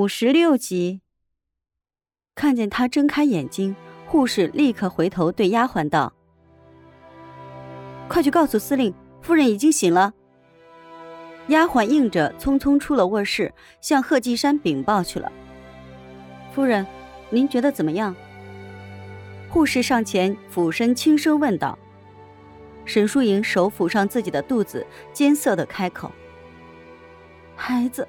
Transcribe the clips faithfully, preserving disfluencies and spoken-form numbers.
五十六集。看见他睁开眼睛，护士立刻回头对丫鬟道：快去告诉司令，夫人已经醒了。丫鬟应着，匆匆出了卧室，向贺继山禀报去了。夫人，您觉得怎么样？护士上前俯身轻声问道。沈淑莹手抚上自己的肚子，艰涩地开口：孩子，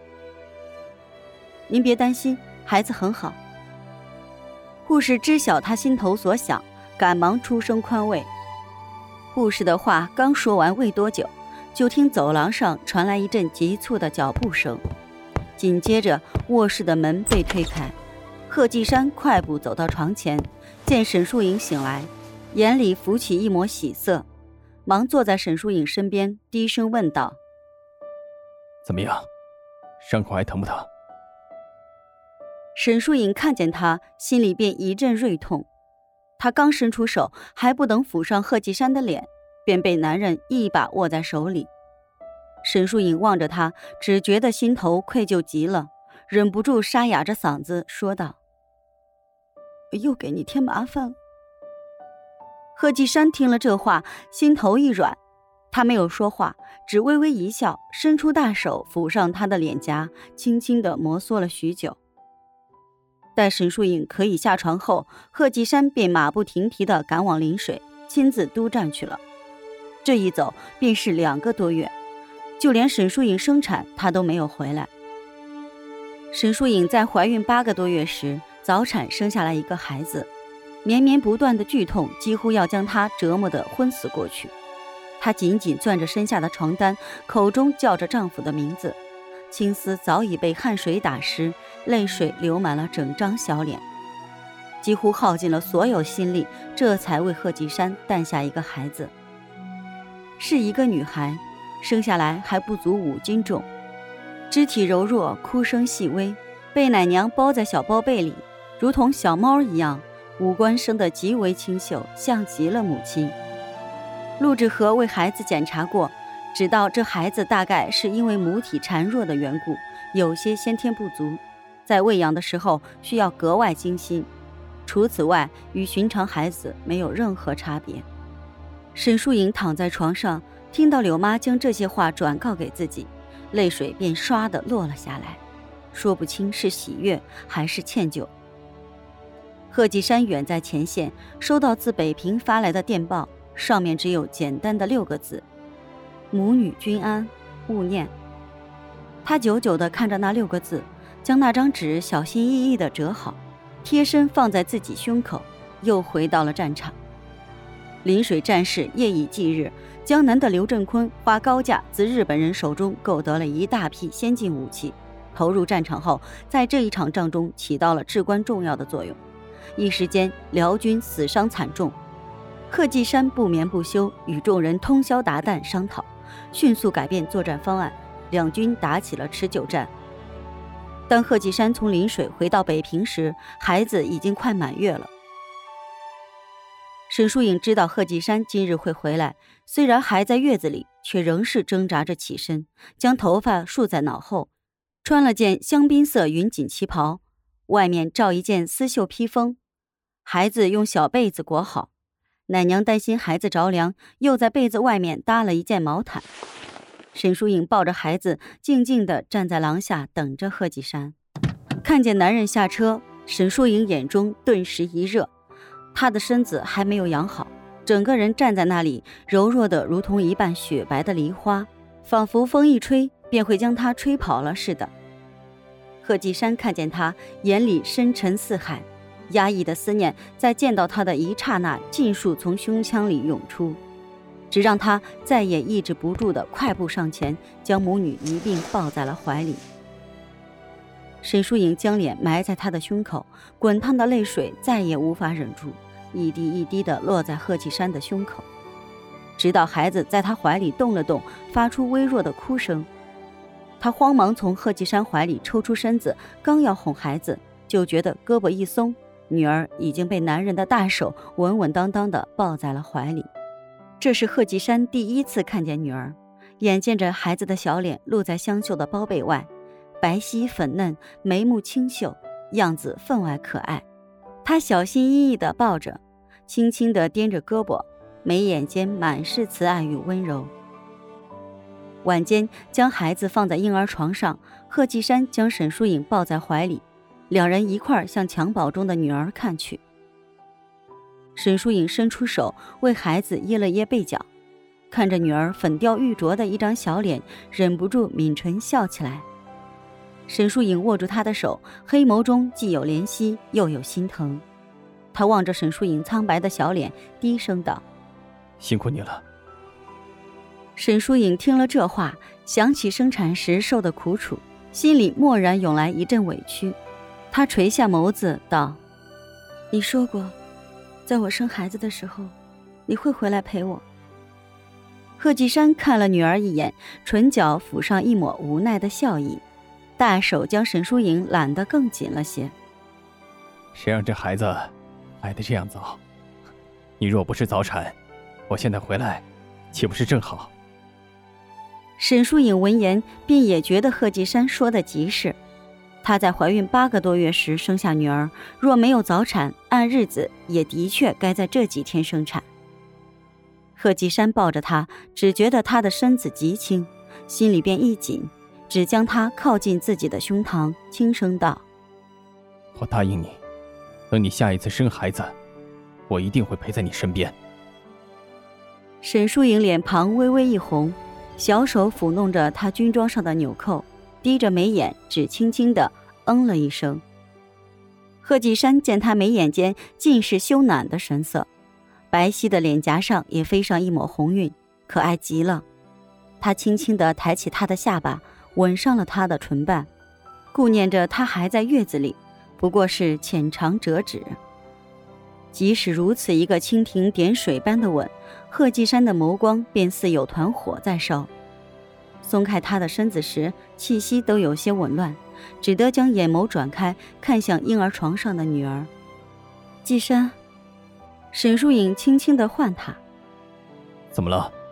您别担心，孩子很好。护士知晓他心头所想，赶忙出声宽慰。护士的话刚说完未多久，就听走廊上传来一阵急促的脚步声，紧接着卧室的门被推开，贺继山快步走到床前，见沈淑莹醒来，眼里浮起一抹喜色，忙坐在沈淑颖身边，低声问道： 怎么样，伤口还疼不疼？ 沈淑颖看见他，心里便一阵锐痛。他刚伸出手，还不等抚上贺继山的脸，便被男人一把握在手里。沈淑颖望着他，只觉得心头愧疚极了，忍不住沙哑着嗓子说道：又给你添麻烦了。贺继山听了这话，心头一软，他没有说话，只微微一笑，伸出大手抚上他的脸颊，轻轻地摩挲了许久。待沈淑颖可以下床后，贺继山便马不停蹄地赶往临水，亲自督战去了。这一走便是两个多月，就连沈淑颖生产他都没有回来。沈淑颖在怀孕八个多月时早产生下来一个孩子，绵绵不断的剧痛几乎要将她折磨得昏死过去。她紧紧攥着身下的床单，口中叫着丈夫的名字，青丝早已被汗水打湿，泪水流满了整张小脸，几乎耗尽了所有心力，这才为贺继山诞下一个孩子。是一个女孩，生下来还不足五斤重，肢体柔弱，哭声细微，被奶娘包在小包被里，如同小猫一样，五官生得极为清秀，像极了母亲。陆志和为孩子检查过，知道这孩子大概是因为母体孱弱的缘故，有些先天不足，在喂养的时候需要格外精心，除此外与寻常孩子没有任何差别。沈淑颖躺在床上，听到柳妈将这些话转告给自己，泪水便唰地落了下来，说不清是喜悦还是歉疚。贺继山远在前线，收到自北平发来的电报，上面只有简单的六个字：母女均安，勿念。他久久地看着那六个字，将那张纸小心翼翼地折好，贴身放在自己胸口，又回到了战场。临水战事夜以继日，江南的刘振坤花高价自日本人手中购得了一大批先进武器，投入战场后，在这一场仗中起到了至关重要的作用。一时间辽军死伤惨重，贺继山不眠不休，与众人通宵达旦商讨，迅速改变作战方案，两军打起了持久战。当贺继山从临水回到北平时，孩子已经快满月了。沈淑颖知道贺继山今日会回来，虽然还在月子里，却仍是挣扎着起身，将头发束在脑后，穿了件香槟色云锦旗袍，外面罩一件丝绣披风，孩子用小被子裹好，奶娘担心孩子着凉，又在被子外面搭了一件毛毯。沈淑颖抱着孩子，静静地站在廊下等着贺继山。看见男人下车，沈淑颖眼中顿时一热，她的身子还没有养好，整个人站在那里，柔弱的如同一瓣雪白的梨花，仿佛风一吹便会将她吹跑了似的。贺继山看见她，眼里深沉似海，压抑的思念在见到她的一刹那尽数从胸腔里涌出，只让他再也抑制不住地快步上前，将母女一并抱在了怀里。沈淑颖将脸埋在他的胸口，滚烫的泪水再也无法忍住，一滴一滴地落在贺继山的胸口，直到孩子在他怀里动了动，发出微弱的哭声。他慌忙从贺继山怀里抽出身子，刚要哄孩子，就觉得胳膊一松，女儿已经被男人的大手稳稳当当地抱在了怀里。这是贺继山第一次看见女儿，眼见着孩子的小脸露在香绣的包被外， 白皙粉嫩，眉目清秀，样子分外可爱。他小心翼翼地抱着，轻轻地掂着胳膊，眉眼间满是慈爱与温柔。晚间将孩子放在婴儿床上，贺继山将沈疏影抱在怀里，两人一块儿向襁褓中的女儿看去。沈疏影伸出手为孩子掖了掖被角，看着女儿粉雕玉琢的一张小脸，忍不住抿唇笑起来。沈疏影握住他的手，黑眸中既有怜惜又有心疼。他望着沈疏影苍白的小脸，低声道： 辛苦你了。 沈疏影听了这话，想起生产时受的苦楚，心里蓦然涌来一阵委屈。她垂下眸子道：你说过，在我生孩子的时候，你会回来陪我。贺继山看了女儿一眼，唇角phủ上一抹无奈的笑意，大手将沈疏影揽得更紧了些。 谁让这孩子来得这样早？你若不是早产，我现在回来岂不是正好？ 沈疏影闻言便也觉得贺继山说的极是。她在怀孕八个多月时生下女儿，若没有早产，按日子也的确该在这几天生产。贺继山抱着她，只觉得她的身子极轻，心里便一紧，只将她靠近自己的胸膛，轻声道： 我答应你，等你下一次生孩子，我一定会陪在你身边。 沈疏影脸庞微微一红，小手抚弄着她军装上的纽扣，低着眉眼，只轻轻地嗯了一声。贺继山见她眉眼间尽是羞赧的神色，白皙的脸颊上也飞上一抹红晕，可爱极了。他轻轻地抬起她的下巴，吻上了她的唇瓣，顾念着她还在月子里，不过是浅尝辄止。即使如此一个蜻蜓点水般的吻，贺继山的眸光便似有团火在烧。松开他的身子时，气息都有些紊乱，只得将眼眸转开，看向婴儿床上的女儿。继山，沈疏影轻轻地唤他。 怎么了？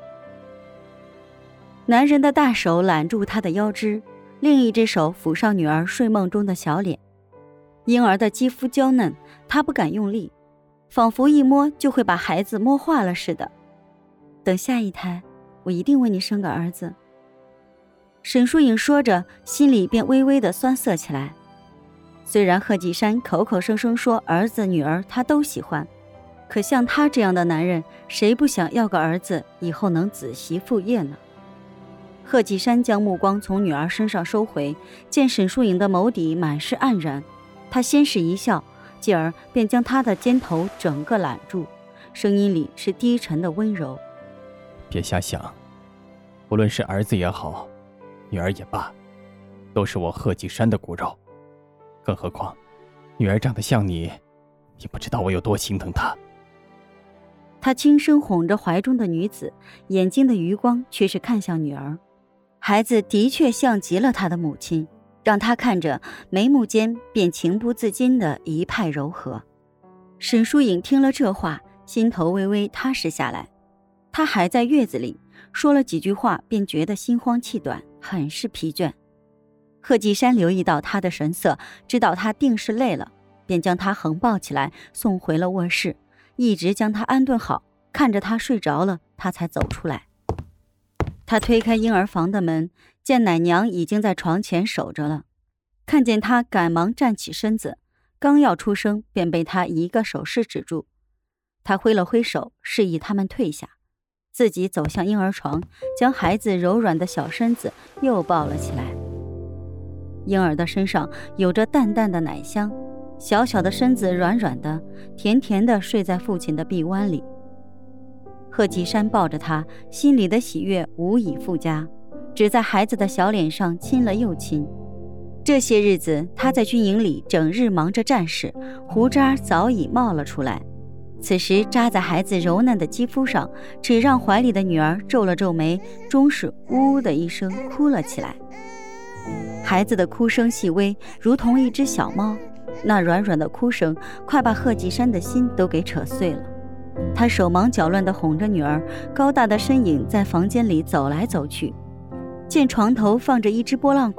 男人的大手揽住她的腰肢，另一只手抚上女儿睡梦中的小脸。婴儿的肌肤娇嫩，他不敢用力，仿佛一摸就会把孩子摸化了似的。等下一胎，我一定为你生个儿子。沈疏影说着，心里便微微的酸涩起来。虽然贺继山口口声声说儿子女儿他都喜欢，可像他这样的男人，谁不想要个儿子，以后能子媳妇业呢？贺继山将目光从女儿身上收回，见沈疏影的眸底满是黯然，他先是一笑，继而便将她的肩头整个揽住，声音里是低沉的温柔。 别瞎想，无论是儿子也好，女儿也罢，都是我贺继山的骨肉。更何况女儿长得像你，你不知道我有多心疼她。 他轻声哄着怀中的女子，眼睛的余光却是看向女儿。孩子的确像极了他的母亲，让他看着眉目间便情不自禁的一派柔和。沈疏影听了这话，心头微微踏实下来。她还在月子里，说了几句话便觉得心慌气短，很是疲倦。贺继山留意到她的神色，知道她定是累了，便将她横抱起来送回了卧室，一直将她安顿好，看着她睡着了，他才走出来。他推开婴儿房的门，见奶娘已经在床前守着了，看见他赶忙站起身子，刚要出声，便被他一个手势止住。他挥了挥手，示意他们退下，自己走向婴儿床，将孩子柔软的小身子又抱了起来。婴儿的身上有着淡淡的奶香，小小的身子软软的，甜甜的睡在父亲的臂弯里。贺继山抱着他，心里的喜悦无以复加，只在孩子的小脸上亲了又亲。这些日子他在军营里整日忙着战事，胡渣早已冒了出来，此时扎在孩子柔嫩的肌肤上，只让怀里的女儿皱了皱眉，终是呜呜的一声哭了起来。孩子的哭声细微，如同一只小猫，那软软的哭声快把贺继山的心都给扯碎了。他手忙脚乱地哄着女儿，高大的身影在房间里走来走去，见床头放着一只拨浪鼓，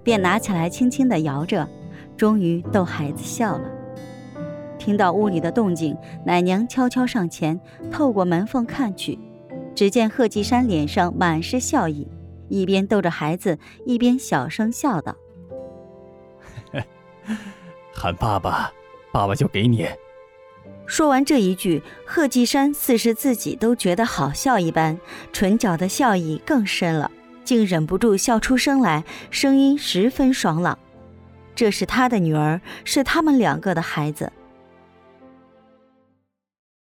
便拿起来轻轻地摇着，终于逗孩子笑了。听到屋里的动静，奶娘悄悄上前，透过门缝看去，只见贺继山脸上满是笑意，一边逗着孩子，一边小声笑道： 喊爸爸，爸爸就给你。 说完这一句，贺继山似是自己都觉得好笑一般，唇角的笑意更深了，竟忍不住笑出声来，声音十分爽朗。这是他的女儿，是他们两个的孩子，